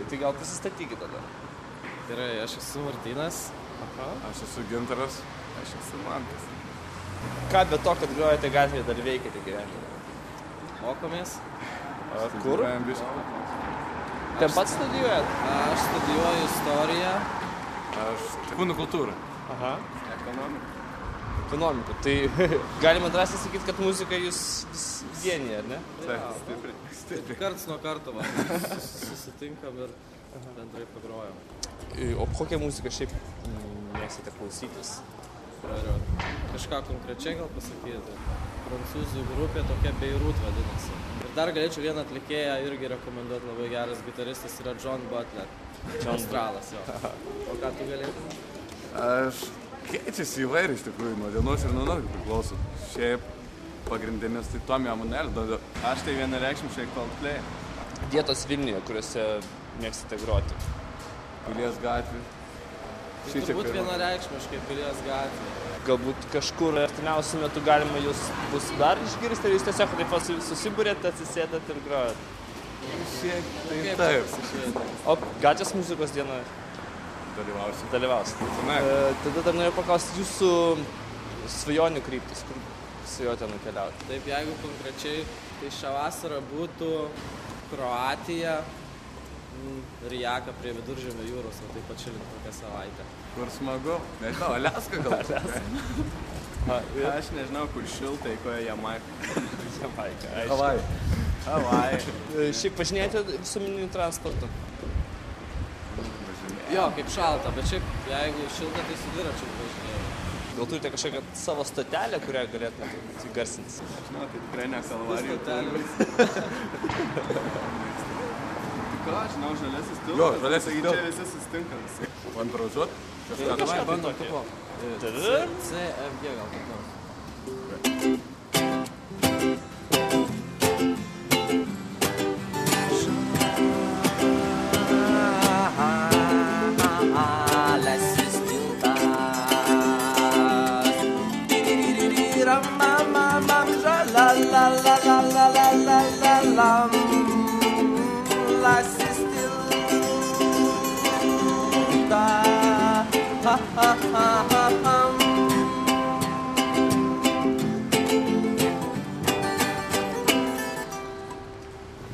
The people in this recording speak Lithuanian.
Tai gal prisistatykit tada. Gerai, aš esu Martynas. Aha. Aš esu Gintaras. Aš esu Mantas. Ką be to, kad grojate gatvėje, dar veikite gyvenime? Mokomės. Kur? Ten pats studijuojat? Aš studijuoju istoriją. Aš kūno kultūrą. Aha. Ekonomiką. Tai galima drąsiai sakyti, kad muzika jūs vis vienyje, ar ne? Taip, stipriai. Karts nuo karto susitinkam ir bendrai pagrojam. O kokią muziką šiaip mėgstate klausytis? Kažką konkrečiai gal pasakyti. Prancūzų grupė tokia Beirut vadinasi. Ir dar galėčiau vieną atlikėją irgi rekomenduoti, labai geras gitaristas yra John Butler. Australas jo. O ką tu galėtum? Aš keičiasi įvairiai iš tikrųjų, nuo dienos ir nuo naktų priklauso. Šiaip pagrindinis tai Tommy Amonelli. Aš tai vienareikšmiškai Coldplay. Vietos Vilniuje, kuriuose mėgstate groti? Pilies gatvė. Tai turbūt vienareikšmiškai Pilies gatvė. Galbūt kažkur artimiausiu metu galima jūs bus dar išgirsti, ar jūs tiesiog taip susibūrėt, atsisėdat ir grojat? Šiek tai Kaip taip. pasišėdė? O gatvės muzikos dienoje Dalyvausiu. dalyvausit? Tada dar noriu paklausti jūsų svajonių kryptis, kur svajojate nukeliauti? Taip, jeigu konkrečiai, tai šią vasarą būtų Kroatija, Rijaka prie Viduržemio jūros, o taip pat šilint kokią savaitę. Kur smagu? Nežinau, Aliaska gal? Aš nežinau, kur šiltai, koja Jamaika. Jamaika, Havai. Havai. Šiaip važinėjate visuomeniniu transportu? Jo, kaip šalta, bet šiaip, jeigu šilta, tai su dviračiu važinėjau. Gal turite kažkokią savo stotelę, kurią galėtumėte įgarsinti? Žinau, tai tikrai ne Kalvarijų. Ką, žinau, žaliasis tiltas. Jo, žaliasis Čia tiltas. visi sustinka visi. Pantraužuot? Davai, bandom tokio. tipo. CFG gal kaip nors. Ha ha ha ha